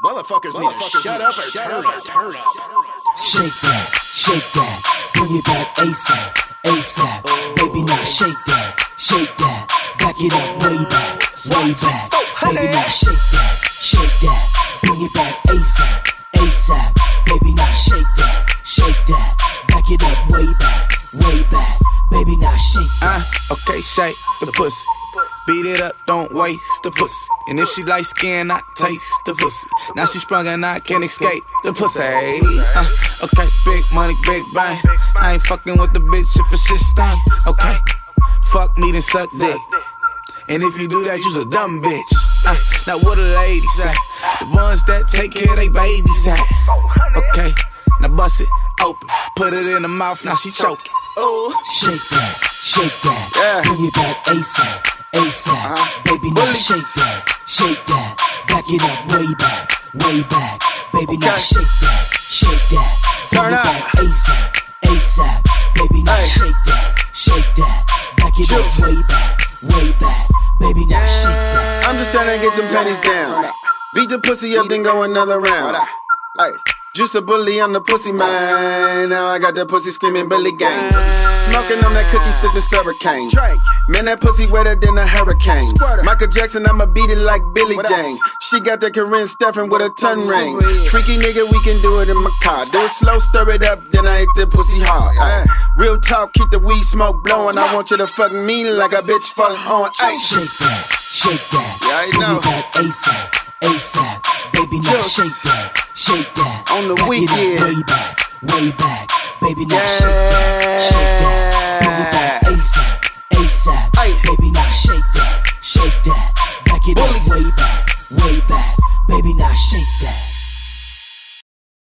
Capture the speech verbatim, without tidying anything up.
Motherfuckers, Motherfuckers need to shut up or shut turn up. Turn up. Shake that, shake that, bring it back ASAP, ASAP. Oh. Baby, now shake that, shake that, back it up way back, way back. Baby, now shake that, shake that, bring it back ASAP, ASAP. Baby, now shake that, shake that, back it up way back, way back. Baby, now shake that. Uh, okay, shake the pussy. Beat it up, don't waste the pussy. And if she light skin, I taste the pussy. Now she sprung and I can't escape the pussy. Uh, okay, big money, big bang. I ain't fucking with the bitch if it's shit stank. Okay, fuck me then suck dick. And if you do that, you's a dumb bitch. Uh, now what the ladies say? The ones that take care of they babies at. Okay, now bust it open, put it in the mouth, now she choking. Oh, shake that, shake that, yeah. Bring it back ASAP, ASAP. Uh-huh. Baby, now Bullies. shake that, shake that, back it up way back, way back. Baby, okay. now shake that, shake that, turn bring it up. back ASAP, ASAP. Baby, now hey. shake that, shake that, back it Juice. up way back, way back. Baby, now shake that. I'm just tryna get them panties down. Beat the pussy up, then go another round. Hey. Juice a bully on the pussy, man. Now I got that pussy screaming Billy Gang. Smoking on that cookie, sipping hurricane. Man, that pussy wetter than a hurricane. Michael Jackson, I'ma beat it like Billie Jean. She got that Corinne Stephen with a tongue ring. Freaky nigga, we can do it in my car. Do it slow, stir it up, then I hit the pussy hard. Ay. Real talk, keep the weed smoke blowing. I want you to fuck me like a bitch fuck on ice. Shake that, shake that. Yeah, I know. Bring it back ASAP, ASAP. Baby, now Just shake that, shake that. on the back weekend. It up way back, way back. Baby, now Yeah. shake that, shake that. Bring it back ASAP, ASAP. Ay. Baby, now shake that, shake that. Back it Bullies. up way back, way back. Baby, now shake that.